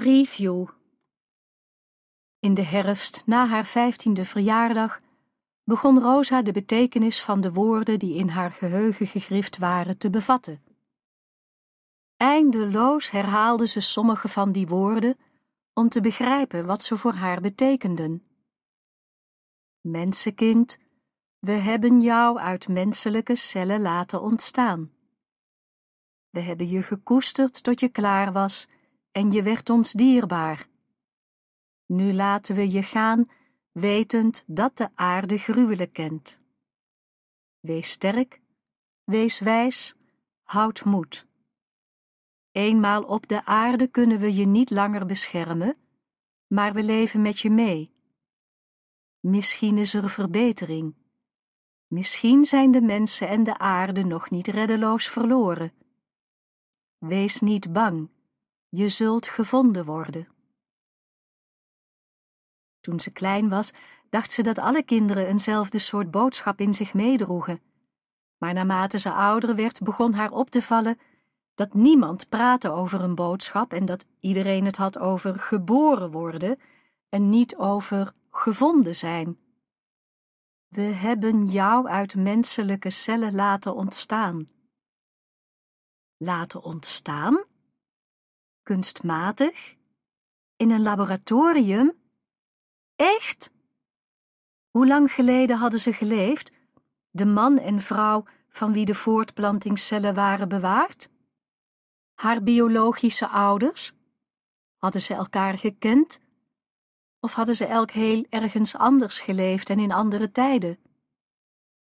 Review. In de herfst, na haar 15e verjaardag, begon Rosa de betekenis van de woorden die in haar geheugen gegrift waren te bevatten. Eindeloos herhaalde ze sommige van die woorden om te begrijpen wat ze voor haar betekenden. Mensenkind, we hebben jou uit menselijke cellen laten ontstaan. We hebben je gekoesterd tot je klaar was en je werd ons dierbaar. Nu laten we je gaan, wetend dat de aarde gruwelen kent. Wees sterk, wees wijs, houd moed. Eenmaal op de aarde kunnen we je niet langer beschermen, maar we leven met je mee. Misschien is er verbetering. Misschien zijn de mensen en de aarde nog niet reddeloos verloren. Wees niet bang, je zult gevonden worden. Toen ze klein was, dacht ze dat alle kinderen eenzelfde soort boodschap in zich meedroegen. Maar naarmate ze ouder werd, begon haar op te vallen dat niemand praatte over een boodschap en dat iedereen het had over geboren worden en niet over gevonden zijn. We hebben jou uit menselijke cellen laten ontstaan. Laten ontstaan? Kunstmatig? In een laboratorium? Echt? Hoe lang geleden hadden ze geleefd, de man en vrouw van wie de voortplantingscellen waren bewaard? Haar biologische ouders? Hadden ze elkaar gekend? Of hadden ze elk heel ergens anders geleefd en in andere tijden?